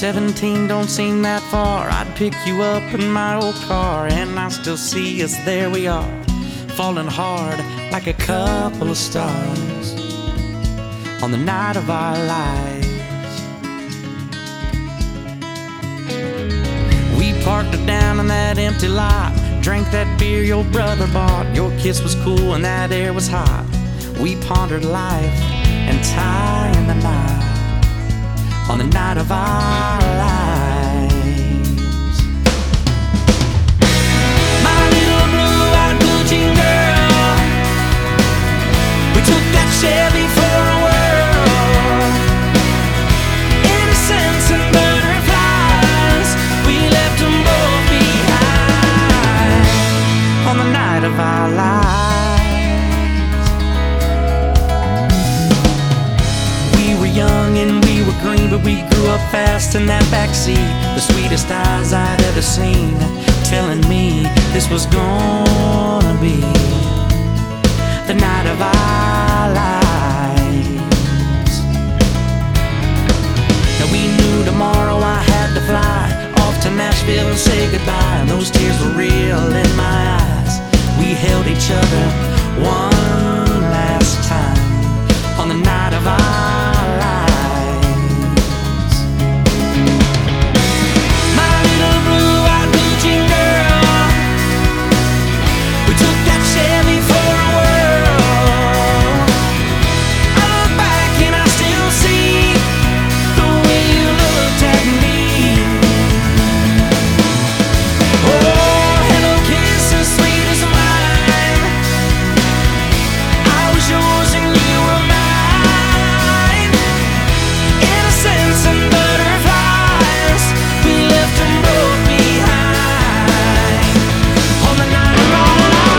17 don't seem that far. I'd pick you up in my old car, and I still see us, there we are, falling hard like a couple of stars on the night of our lives. We parked it down in that empty lot, drank that beer your brother bought. Your kiss was cool and that air was hot. We pondered life and tying the knot on the night of our lives. My little blue-eyed blue jean girl, we took that Chevy for a whirl. Innocence and butterflies, we left them both behind on the night of our lives. We were young and we were green, but we grew up fast in that backseat. The sweetest eyes I'd ever seen, telling me this was gonna be the night of our lives. Now we knew tomorrow I had to fly off to Nashville and say goodbye, and those tears were real in my eyes. We held each other one last time on the night of our lives. My little blue-eyed blue jean girl, we took that Chevy for a whirl. I look back and I still see the way you looked at me. Oh, hello kisses sweet as mine, I was yours and you were mine. Innocence and butterflies, we left them both behind on the night of our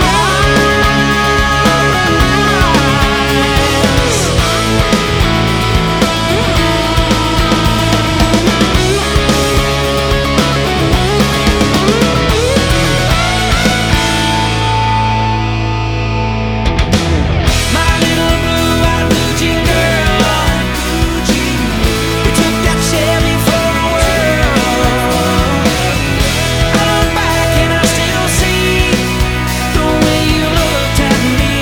My little blue-eyed blue jean girl, we took that Chevy for a whirl. I look back and I still see the way you looked at me.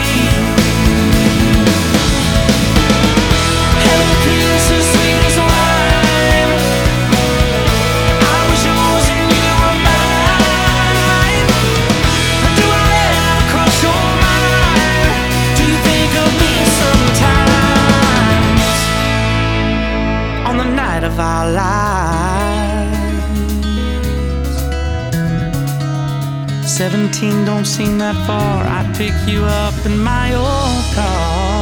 Hello kisses sweet as wine, I was yours and you were mine. Do I ever cross your mind? Do you think of me sometimes on the night of our lives? 17 don't seem that far. I'd pick you up in my old car.